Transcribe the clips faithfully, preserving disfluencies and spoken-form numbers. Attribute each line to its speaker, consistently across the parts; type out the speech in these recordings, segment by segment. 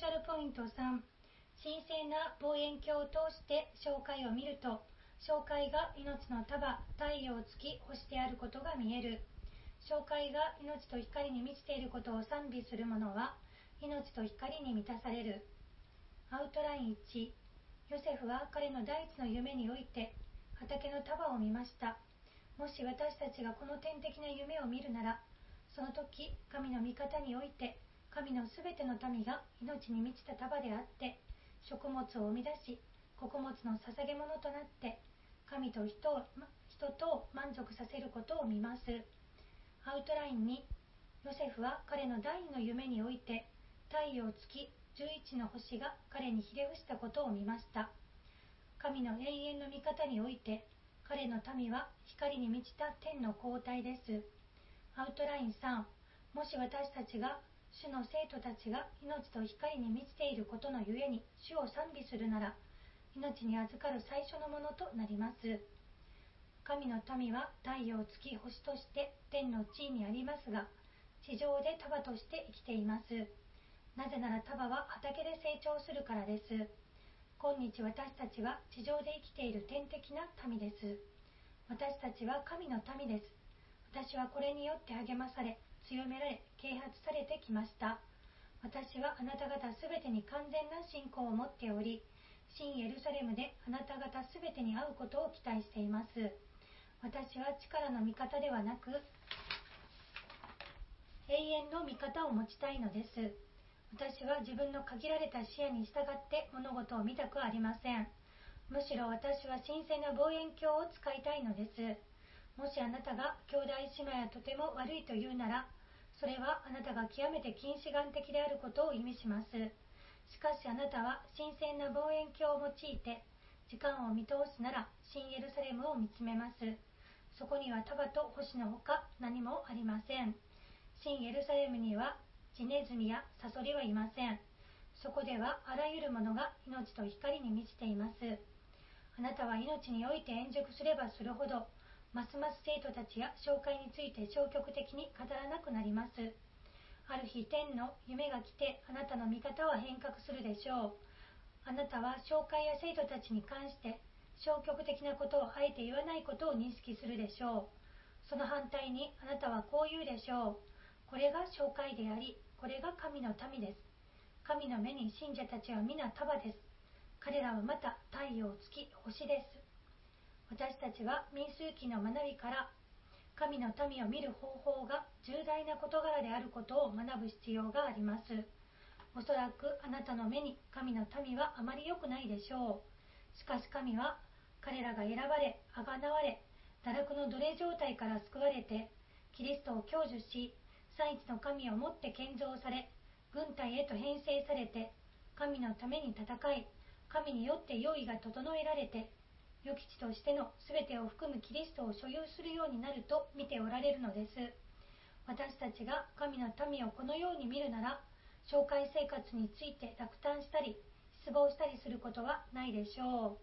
Speaker 1: シャルポイントさん、神聖な望遠鏡を通して紹介を見ると、紹介が命の束、太陽、月、星であることが見える。紹介が命と光に満ちていることを賛美する者は、命と光に満たされる。アウトラインいち、ヨセフは彼の第一の夢において、畑の束を見ました。もし私たちがこの天的な夢を見るなら、その時、神の御方において、神のすべての民が命に満ちた束であって、食物を生み出し、穀物の捧げ物となって、神と人を人と満足させることを見ます。アウトラインに、ヨセフは彼の第二の夢において、太陽、月、十一の星が彼にひれ伏したことを見ました。神の永遠の御方において、彼の民は光に満ちた天の皇体です。アウトラインさん、もし私たちが主の生徒たちが命と光に満ちていることのゆえに主を賛美するなら、命に預かる最初のものとなります。神の民は太陽、月、星として天の地位にありますが、地上で束として生きています。なぜなら束は畑で成長するからです。今日私たちは地上で生きている天的な民です。私たちは神の民です。私はこれによって励まされ、強められ、啓発されてきました。私はあなた方すべてに完全な信仰を持っており、新エルサレムであなた方すべてに会うことを期待しています。私は力の味方ではなく、永遠の味方を持ちたいのです。私は自分の限られた視野に従って物事を見たくありません。むしろ私は神聖な望遠鏡を使いたいのです。もしあなたが兄弟姉妹はとても悪いと言うなら、それはあなたが極めて近視眼的であることを意味します。しかしあなたは神聖な望遠鏡を用いて、時間を見通すなら新エルサレムを見つめます。そこには束と星のほか何もありません。新エルサレムには地ネズミやサソリはいません。そこではあらゆるものが命と光に満ちています。あなたは命において円熟すればするほど、ますます生徒たちや紹介について消極的に語らなくなります。ある日天の夢が来て、あなたの見方は変革するでしょう。あなたは紹介や生徒たちに関して消極的なことをあえて言わないことを認識するでしょう。その反対にあなたはこう言うでしょう。これが紹介であり、これが神の民です。神の目に信者たちは皆束です。彼らはまた太陽、月、星です。私たちは民数記の学びから神の民を見る方法が重大な事柄であることを学ぶ必要があります。おそらくあなたの目に神の民はあまり良くないでしょう。しかし神は彼らが選ばれ、あがなわれ、堕落の奴隷状態から救われて、キリストを享受し、三一の神をもって建造され、軍隊へと編成されて、神のために戦い、神によって用意が整えられて、良き地としてのすべてを含むキリストを所有するようになると見ておられるのです。私たちが神の民をこのように見るなら、紹介生活について落胆したり、失望したりすることはないでしょう。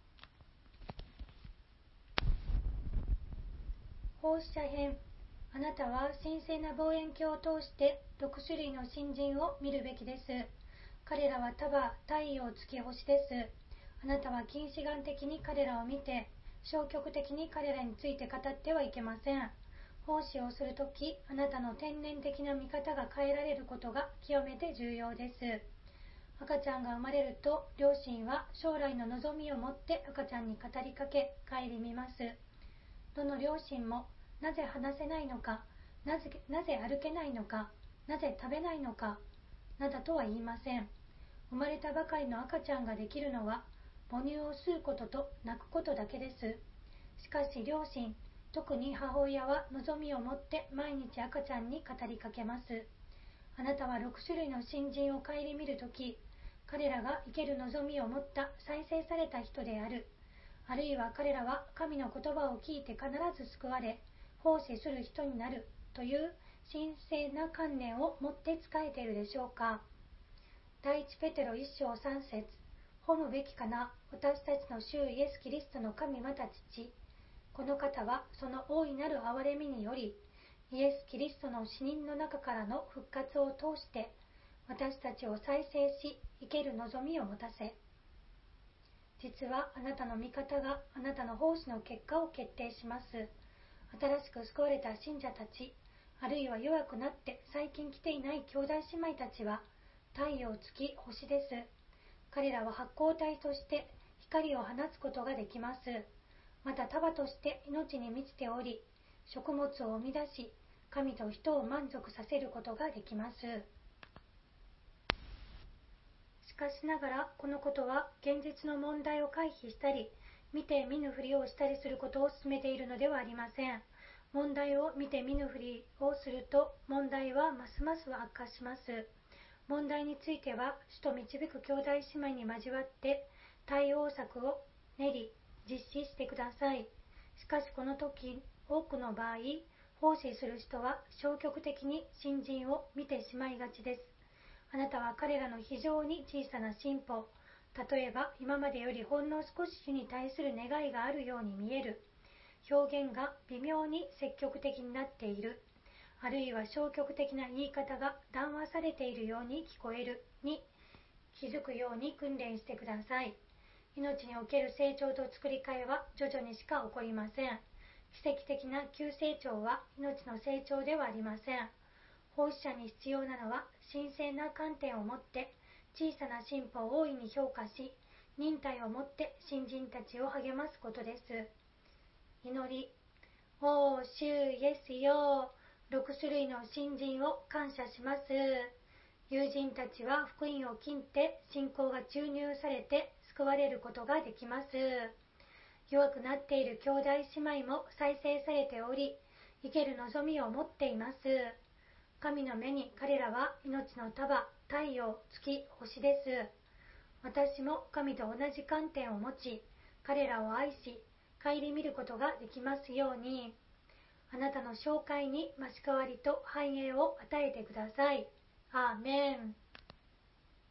Speaker 1: 奉仕者編。あなたは神聖な望遠鏡を通してろく種類の新人を見るべきです。彼らは束、太陽、月、星です。あなたは近視眼的に彼らを見て、消極的に彼らについて語ってはいけません。奉仕をするとき、あなたの天然的な見方が変えられることが極めて重要です。赤ちゃんが生まれると、両親は将来の望みを持って赤ちゃんに語りかけ、顧みます。どの両親も、なぜ話せないのか、なぜ、なぜ歩けないのか、なぜ食べないのか、などとは言いません。生まれたばかりの赤ちゃんができるのは、母乳を吸うことと泣くことだけです。しかし両親、特に母親は望みを持って毎日赤ちゃんに語りかけます。あなたはろく種類の新人を顧みるとき、彼らが生ける望みを持った再生された人である。あるいは彼らは神の言葉を聞いて必ず救われ、奉仕する人になるという神聖な観念を持って仕えているでしょうか。第一ペテロ一章三節。褒むべきかな、私たちの主イエス・キリストの神また父。この方はその大いなる憐れみにより、イエス・キリストの死人の中からの復活を通して、 私たちを再生し、生ける望みを持たせ。実はあなたの味方があなたの奉仕の結果を決定します。新しく救われた信者たち、あるいは弱くなって最近来ていない兄弟姉妹たちは、太陽、月、星です。彼らは発光体として光を放つことができます。また束として命に満ちており、食物を生み出し、神と人を満足させることができます。しかしながら、このことは現実の問題を回避したり、見て見ぬふりをしたりすることを進めているのではありません。問題を見て見ぬふりをすると、問題はますます悪化します。問題については、主と導く兄弟姉妹に交わって対応策を練り実施してください。しかしこの時、多くの場合、奉仕する人は消極的に新人を見てしまいがちです。あなたは彼らの非常に小さな進歩、例えば今までよりほんの少し主に対する願いがあるように見える、表現が微妙に積極的になっている、あるいは消極的な言い方が談話されているように聞こえるに気づくように訓練してください。命における成長と作り変えは徐々にしか起こりません。奇跡的な急成長は命の成長ではありません。奉仕者に必要なのは神聖な観点を持って小さな進歩を大いに評価し、忍耐をもって新人たちを励ますことです。祈り。おー、主イエスよ、ろく種類の新人を感謝します。友人たちは福音を禁って信仰が注入されて救われることができます。弱くなっている兄弟姉妹も再生されており、生ける望みを持っています。神の目に彼らは命の束、太陽、月、星です。私も神と同じ観点を持ち、彼らを愛し、顧みることができますように。あなたの紹介に増し変わりと繁栄を与えてください。アーメン。